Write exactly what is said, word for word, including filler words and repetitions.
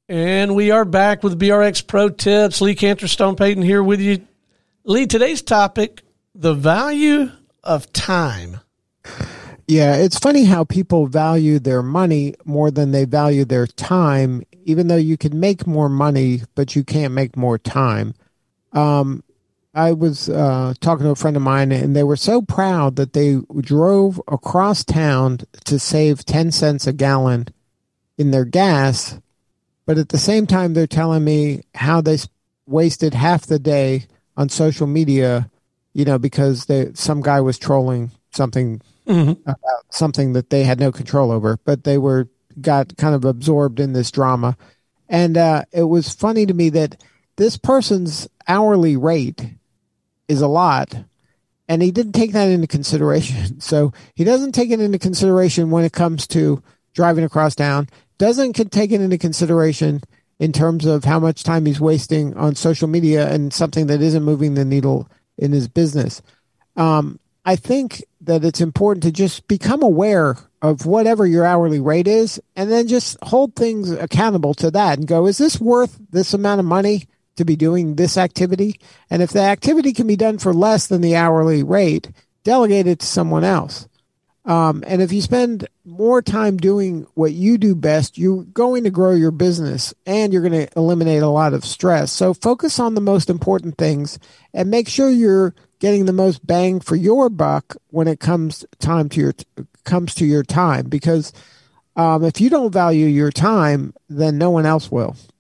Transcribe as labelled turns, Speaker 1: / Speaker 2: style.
Speaker 1: And we are back with B R X Pro Tips. Lee Cantor, Stone Payton here with you. Lee, today's topic, the value of time.
Speaker 2: Yeah, it's funny how people value their money more than they value their time, even though you can make more money, but you can't make more time. Um, I was uh, talking to a friend of mine, and they were so proud that they drove across town to save ten cents a gallon in their gas. But at the same time, they're telling me how they wasted half the day on social media, you know, because they, some guy was trolling something mm-hmm. about something that they had no control over, but they were got kind of absorbed in this drama. And uh, it was funny to me that this person's hourly rate is a lot, and he didn't take that into consideration. So he doesn't take it into consideration when it comes to driving across town. Doesn't take it into consideration in terms of how much time he's wasting on social media and something that isn't moving the needle in his business. Um, I think that it's important to just become aware of whatever your hourly rate is, and then just hold things accountable to that and go, is this worth this amount of money to be doing this activity? And if the activity can be done for less than the hourly rate, delegate it to someone else. Um, and if you spend more time doing what you do best, you're going to grow your business and you're going to eliminate a lot of stress. So focus on the most important things and make sure you're getting the most bang for your buck when it comes time to your comes to your time. Because um, if you don't value your time, then no one else will.